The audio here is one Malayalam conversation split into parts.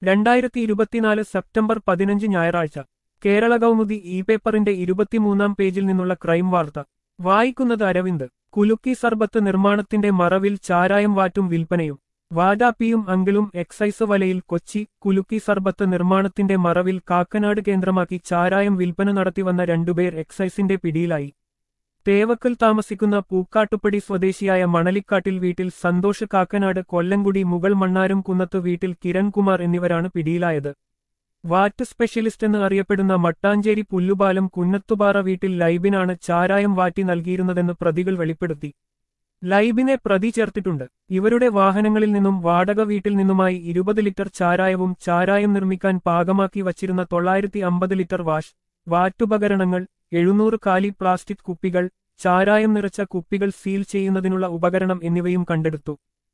2024 സെപ്റ്റംബർ 15 ഞായറാഴ്ച കേരള കൗമുദി ഇ പേപ്പറിന്റെ 23-ാം പേജിൽ നിന്നുള്ള ക്രൈം വാർത്ത വായിക്കുന്നത് അരവിന്ദ്. കുലുക്കി സർബത്ത് നിർമ്മാണത്തിന്റെ മറവിൽ ചാരായം വാറ്റും വിൽപ്പനയും. വാടാപ്പിയും അങ്കിളും എക്സൈസ് വലയിൽ. കൊച്ചി. കുലുക്കി സർബത്ത് നിർമ്മാണത്തിന്റെ മറവിൽ കാക്കനാട് കേന്ദ്രമാക്കി ചാരായം വിൽപ്പന നടത്തിവന്ന രണ്ടുപേർ എക്സൈസിന്റെ പിടിയിലായി. തേവക്കൽ താമസിക്കുന്ന പൂക്കാട്ടുപടി സ്വദേശിയായ മണലിക്കാട്ടിൽ വീട്ടിൽ സന്തോഷ്, കാക്കനാട് കൊല്ലംകുടി മുകൾ മണ്ണാരം കുന്നത്ത് വീട്ടിൽ കിരൺകുമാർ എന്നിവരാണ് പിടിയിലായത്. വാറ്റ് സ്പെഷ്യലിസ്റ്റ് എന്ന് അറിയപ്പെടുന്ന മട്ടാഞ്ചേരി പുല്ലുപാലം കുന്നത്തുപാറ വീട്ടിൽ ലൈബിനാണ് ചാരായം വാറ്റി നൽകിയിരുന്നതെന്ന് പ്രതികൾ വെളിപ്പെടുത്തി. ലൈബിനെ പ്രതി ചേർത്തിട്ടുണ്ട്. ഇവരുടെ വാഹനങ്ങളിൽ നിന്നും വാടക വീട്ടിൽ നിന്നുമായി 20 ലിറ്റർ ചാരായവും ചാരായം നിർമ്മിക്കാൻ പാകമാക്കി വച്ചിരുന്ന 950 ലിറ്റർ വാറ്റുപകരണങ്ങൾ, 700 കാലി പ്ലാസ്റ്റിക് കുപ്പികൾ, ചാരായം നിറച്ച കുപ്പികൾ സീൽ ചെയ്യുന്നതിനുള്ള ഉപകരണം എന്നിവയും കണ്ടെടുത്തു.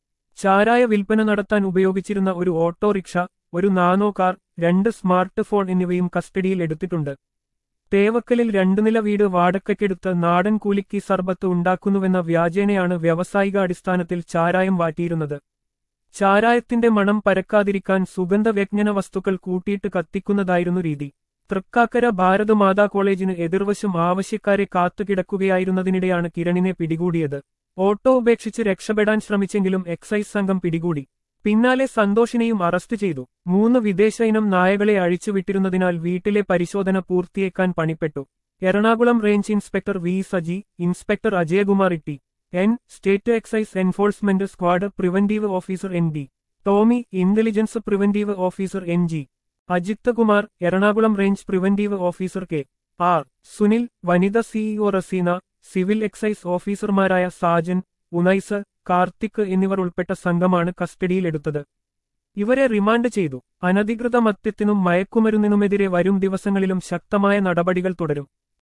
ചാരായ വിൽപ്പന നടത്താൻ ഉപയോഗിച്ചിരുന്ന ഒരു ഓട്ടോറിക്ഷ, ഒരു നാനോ കാർ, 2 സ്മാർട്ട് ഫോൺ എന്നിവയും കസ്റ്റഡിയിൽ എടുത്തിട്ടുണ്ട്. തേവക്കലിൽ 2 നില വീട് വാടകയ്ക്കെടുത്ത് നാടൻ കൂലിക്കി സർബത്ത് ഉണ്ടാക്കുന്നുവെന്ന വ്യാജേനയാണ് വ്യാവസായിക അടിസ്ഥാനത്തിൽ ചാരായം വാറ്റിയിരുന്നത്. ചാരായത്തിന്റെ മണം പരക്കാതിരിക്കാൻ സുഗന്ധവ്യഞ്ജന വസ്തുക്കൾ കൂട്ടിയിട്ട് കത്തിക്കുന്നതായിരുന്നു രീതി. തൃക്കാക്കര ഭാരതമാതാ കോളേജിന് എതിർവശം ആവശ്യക്കാരെ കാത്തുകിടക്കുകയായിരുന്നതിനിടെയാണ് കിരണിനെ പിടികൂടിയത്. ഓട്ടോ ഉപേക്ഷിച്ച് രക്ഷപ്പെടാൻ ശ്രമിച്ചെങ്കിലും എക്സൈസ് സംഘം പിടികൂടി. പിന്നാലെ സന്തോഷിനെയും അറസ്റ്റ് ചെയ്തു. 3 വിദേശ ഇനം നായകളെ അഴിച്ചുവിട്ടിരുന്നതിനാൽ വീട്ടിലെ പരിശോധന പൂർത്തിയാക്കാൻ പണിപ്പെട്ടു. Ernakulam range inspector V Saji, inspector Ajayakumar T N, state excise enforcement squad preventive officer N D Tomy, intelligence preventive officer N G Ajith Kumar, Ernakulam range preventive officer K R Sunil, വനിത സിഇഒ റസീന, സിവിൽ എക്സൈസ് ഓഫീസർമാരായ സാജൻ, ഉനൈസ്, കാർത്തിക് എന്നിവർ ഉൾപ്പെട്ട സംഘമാണ് കസ്റ്റഡിയിലെടുത്തത്. ഇവരെ റിമാൻഡ് ചെയ്തു. അനധികൃത മദ്യത്തിനും മയക്കുമരുന്നിനുമെതിരെ വരും ദിവസങ്ങളിലും ശക്തമായ നടപടികൾ തുടരും.